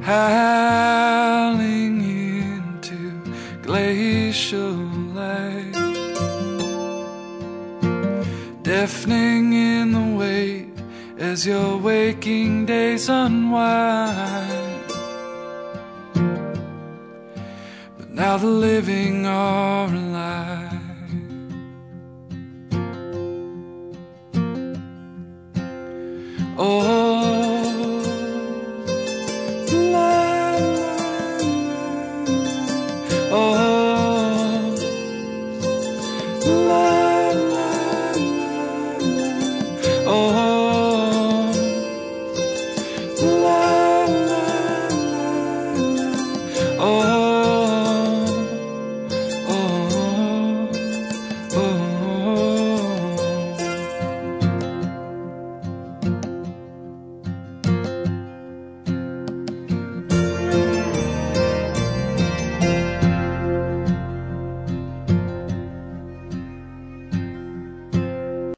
howling into glacial light, deafening in the wave as your waking days unwind. But now the living are alive. Oh,